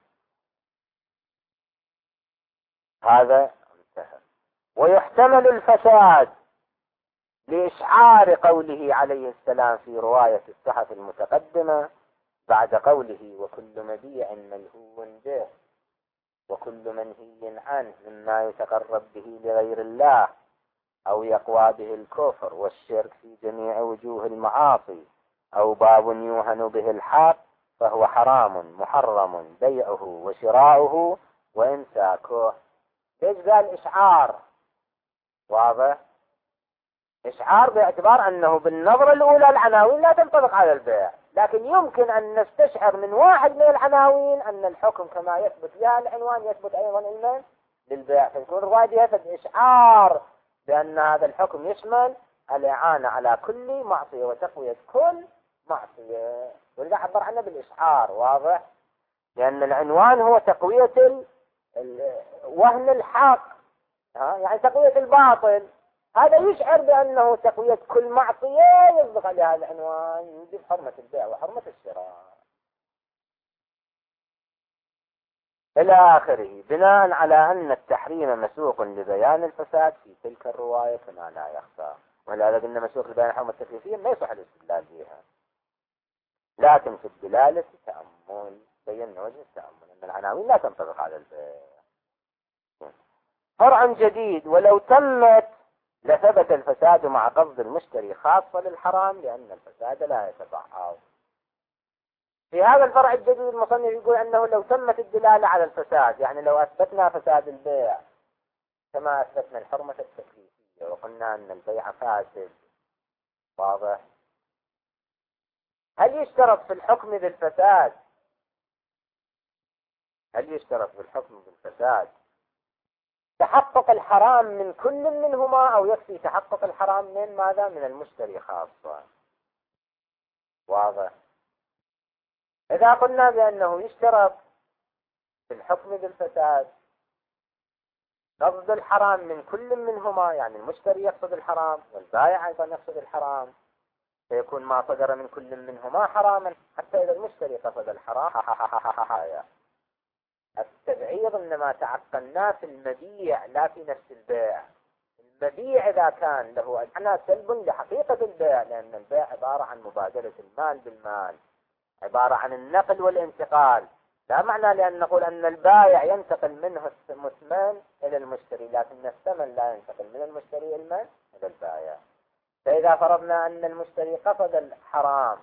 هذا انتهى. ويحتمل الفساد لإشعار قوله عليه السلام في رواية الصحف المتقدمة بعد قوله: وكل مبيع ملهو به وكل منهي عنه مما يتقرب به لغير الله أو يقوى به الكفر والشرك في جميع وجوه المعاصي أو باب يوهن به الحق فهو حرام محرم بيعه وشراؤه وإمساكه. ليش قال إشعار؟ واضح؟ إشعار باعتبار أنه بالنظرة الأولى العناوين لا تنطبق على البيع، لكن يمكن أن نستشعر من واحد من العناوين أن الحكم كما يثبت لها العنوان يثبت أيضا إلنا للبيع، فيكون الرواية يثبت إشعار بأن هذا الحكم يشمل الإعانة على كل معصية وتقوية كل معصية، ولذا عبر عنه بالإشعار. واضح؟ لأن العنوان هو تقوية وهن الحق، ها يعني تقوية الباطل، هذا يشعر بأنه تقوية كل معصية يصدق عليها العنوان يوجب حرمة البيع وحرمة الشراء إلى آخره، بناء على أن التحريم مسوق لبيان الفساد في تلك الرواية كما لا يخفى. ولهذا قلنا مسوق لبيان حرمة التكليفية ما يصح الاستدلال بها، لكن في الدلالة تأمل، بينا وجه التأمل أن العناوين لا تنطبق على البيع. فرع جديد: ولو تمت لثبت الفساد مع قصد المشتري خاصة للحرام لأن الفساد لا يتضعف. في هذا الفرع الجديد المصنف يقول أنه لو تمت الدلالة على الفساد، يعني لو أثبتنا فساد البيع كما أثبتنا الحرمة التكليفية وقلنا أن البيع فاسد، واضح؟ هل يشترط في الحكم بالفساد هل يشترط في الحكم بالفساد تحقق الحرام من كل منهما أو يكفي تحقق الحرام من ماذا؟ من المشتري خاصة. واضح؟ إذا قلنا بأنه يشترط في الحكم بالفساد قصد الحرام من كل منهما، يعني المشتري يقصد الحرام والبائع أيضا يقصد الحرام، فيكون ما صدر من كل منهما حراما، حتى إذا المشتري قصد الحرام. التبعيض إنما تعقلناه في المبيع لا في نفس البيع. المبيع إذا كان له معنى سلب لحقيقة البيع، لأن البيع عبارة عن مبادلة المال بالمال، عبارة عن النقل والانتقال، لا معنى لأن نقول أن البائع ينتقل منه الثمن إلى المشتري، لكن الثمن لا ينتقل من المشتري إلى البائع. فإذا فرضنا أن المشتري قصد الحرام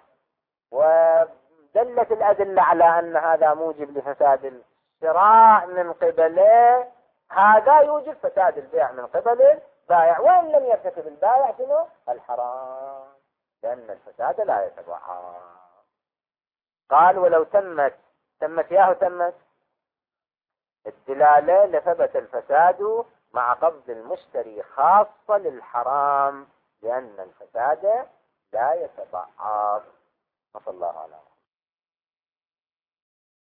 ودلت الأدلة على أن هذا موجب لفساد الشراء من قبله، هذا يوجب فساد البيع من قبل البائع، وإن لم يرتكب البائع شنو الحرام، لأن الفساد لا يتبعها. قال ولو تمت تمت ياه تمت الدلالة لثبت الفساد مع قبض المشتري خاصة للحرام، لأن الفساد لا يتبعض. صلى الله عليه وسلم.